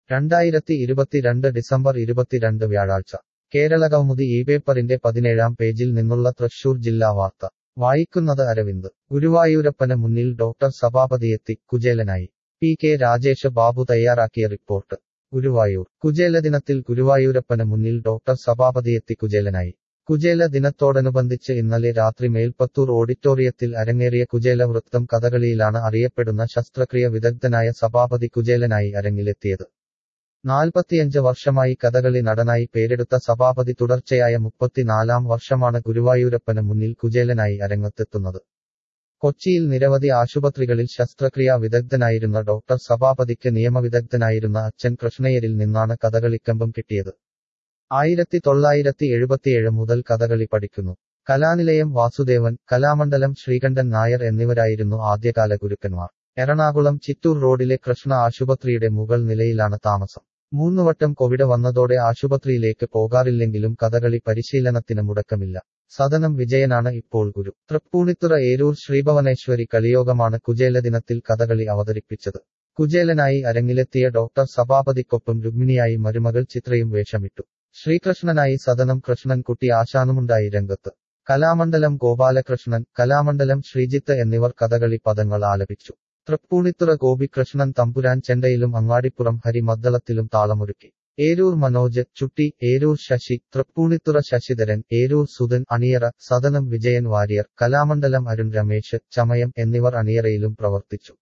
2022 December 22 വ്യാഴാഴ്ച കേരളകൗമുദി പേപ്പറിന്റെ 17-ാം പേജിൽ നിന്നുള്ള തൃശൂർ ജില്ലാ വാർത്ത വായിക്കുന്നത് അരവിന്ദ് ഗുരുവായൂരപ്പന് മുന്നിൽ ഡോക്ടർ സഭാപതിയെത്തി കുചേലനായി പി കെ രാജേഷ് ബാബു തയ്യാറാക്കിയ റിപ്പോർട്ട് ഗുരുവായൂർ കുചേല ദിനത്തിൽ ഗുരുവായൂരപ്പന് മുന്നിൽ ഡോക്ടർ സഭാപതിയെത്തി കുചേലനായി കുചേല ദിനത്തോടനുബന്ധിച്ച് ഇന്നലെ രാത്രി മേൽപ്പത്തൂർ ഓഡിറ്റോറിയത്തിൽ അരങ്ങേറിയ കുചേല വൃത്തം കഥകളിയിലാണ് അറിയപ്പെടുന്ന ശസ്ത്രക്രിയ വിദഗ്ധനായ സഭാപതി കുചേലനായി അരങ്ങിലെത്തിയത് 45 വർഷമായി കഥകളി നടനായി പേരെടുത്ത സഭാപതി തുടർച്ചയായ 34-ാം വർഷമാണ് ഗുരുവായൂരപ്പന് മുന്നിൽ കുചേലനായി അരങ്ങത്തെത്തുന്നത് കൊച്ചിയിൽ നിരവധി ആശുപത്രികളിൽ ശസ്ത്രക്രിയാ വിദഗ്ധനായിരുന്ന ഡോക്ടർ സഭാപതിക്ക് നിയമവിദഗ്ധനായിരുന്ന അച്ഛൻ കൃഷ്ണയ്യരിൽ നിന്നാണ് കഥകളിക്കമ്പം കിട്ടിയത് 1977 മുതൽ കഥകളി പഠിക്കുന്നു കലാനിലയം വാസുദേവൻ കലാമണ്ഡലം ശ്രീകണ്ഠൻ നായർ എന്നിവരായിരുന്നു ആദ്യകാല ഗുരുക്കന്മാർ എറണാകുളം ചിറ്റൂർ റോഡിലെ കൃഷ്ണ ആശുപത്രിയുടെ മുകൾ നിലയിലാണ് താമസം 3 വട്ടം കോവിഡ് വന്നതോടെ ആശുപത്രിയിലേക്ക് പോകാറില്ലെങ്കിലും കഥകളി പരിശീലനത്തിന് മുടക്കമില്ല സദനം വിജയനാണ് ഇപ്പോൾ ഗുരു തൃപ്പൂണിത്തുറ ഏരൂർ ശ്രീഭവനേശ്വരി കളിയോഗമാണ് കുചേല ദിനത്തിൽ കഥകളി അവതരിപ്പിച്ചത് കുചേലനായി അരങ്ങിലെത്തിയ ഡോക്ടർ സഭാപതിക്കൊപ്പം രുക്മിണിയായി മരുമകൾ ചിത്രയും വേഷമിട്ടു ശ്രീകൃഷ്ണനായി സദനം കൃഷ്ണൻകുട്ടി ആശാനുമുണ്ടായി രംഗത്ത് കലാമണ്ഡലം ഗോപാലകൃഷ്ണൻ കലാമണ്ഡലം ശ്രീജിത്ത് എന്നിവർ കഥകളി പദങ്ങൾ ആലപിച്ചു തൃപ്പൂണിത്തുറ ഗോപികൃഷ്ണൻ തമ്പുരാൻ ചെണ്ടയിലും അങ്ങാടിപ്പുറം ഹരി മദ്ദളത്തിലും താളമൊരുക്കി ഏരൂർ മനോജ് ചുട്ടി ഏരൂർ ശശി തൃപ്പൂണിത്തുറ ശശിധരൻ ഏരൂർ സുധൻ അണിയറ സദനം വിജയൻ വാര്യർ കലാമണ്ഡലം അരുൺ രമേശ് ചമയം എന്നിവർ അണിയറയിലും പ്രവർത്തിച്ചു